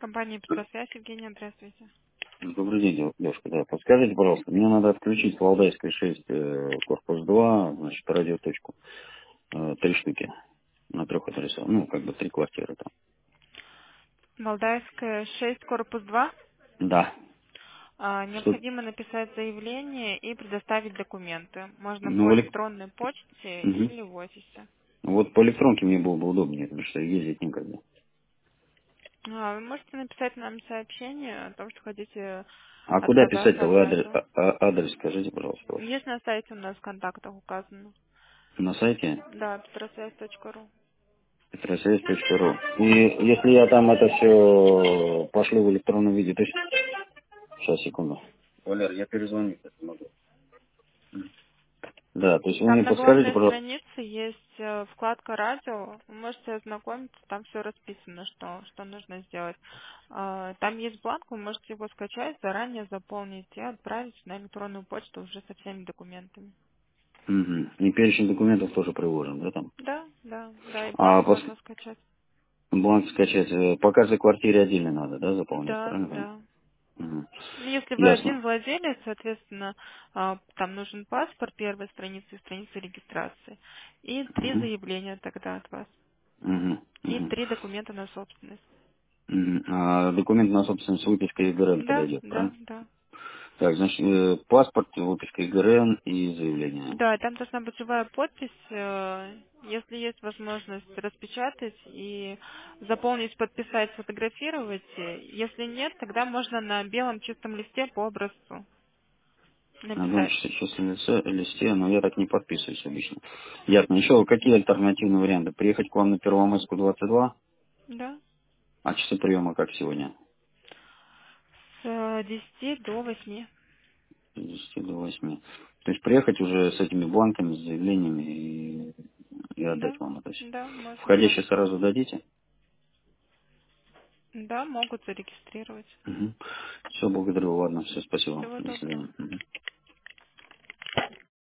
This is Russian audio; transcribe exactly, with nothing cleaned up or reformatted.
Компания «Петросвязь», Евгения, здравствуйте. Добрый день, дев- девушка. Да. Подскажите, пожалуйста, мне надо отключить с Валдайской шесть, э, корпус два, значит, радиоточку, э, три штуки на трех адресах. Ну, как бы три квартиры там. Валдайская, шесть, корпус два. Да. А, Что? необходимо написать заявление и предоставить документы. Можно Ну, по элек- электронной почте Мгм. или в офисе. Вот по электронке мне было бы удобнее, потому что ездить некогда. А, вы можете написать нам сообщение о том, что хотите А куда отказаться писать-то? от Вы адрес, радио. а- а- адрес скажите, пожалуйста, ваш. Есть на сайте у нас в контактах указано. На сайте Да, петросвязь точка ру. петросвязь точка ру. И если я там это все пошлю в электронном виде, то есть... Сейчас, секунду. Валер, я перезвоню, если могу. Да, то есть вы Там мне на подскажите, главной пожалуйста. странице есть э, вкладка «Радио». Вы можете ознакомиться, там все расписано, что, что нужно сделать. А, Там есть бланк, вы можете его скачать, заранее заполнить и отправить на электронную почту уже со всеми документами. Мгм. И перечень документов тоже приложен, да, там? Да, да, да, и А бланк пос- можно скачать. бланк скачать, э, по каждой квартире отдельно надо, да, заполнять, Да, правильно понимаю? да. Мгм. Ну, если вы один Ясно. владелец, соответственно, а, там нужен паспорт, первая страница и страница регистрации. И три Мгм. заявления тогда от вас. Мгм. И Мгм. три документа на собственность. Мгм. А документ на собственность выписка из ГРН Да, подойдет, да, правильно? да. Так, значит, э, паспорт, выписка из ГРН и заявление. Да, там должна быть живая подпись. э, Если есть возможность распечатать и заполнить, подписать, сфотографировать. э, Если нет, тогда можно на белом чистом листе по образцу На одном написать. числе листе, листе, но я так не подписываюсь обычно. Ясно. Еще какие альтернативные варианты? Приехать к вам на Первомайскую двадцать два, Да. а часы приема как сегодня? С э, десяти до восьми. С десяти до восьми. То есть приехать уже с этими бланками, с заявлениями и, и Да, отдать вам это все. да, можно так. Входящие сразу дадите? Да, могут зарегистрировать. Все, благодарю. Ладно, все, спасибо. Всего До доброго. свидания. Мгм.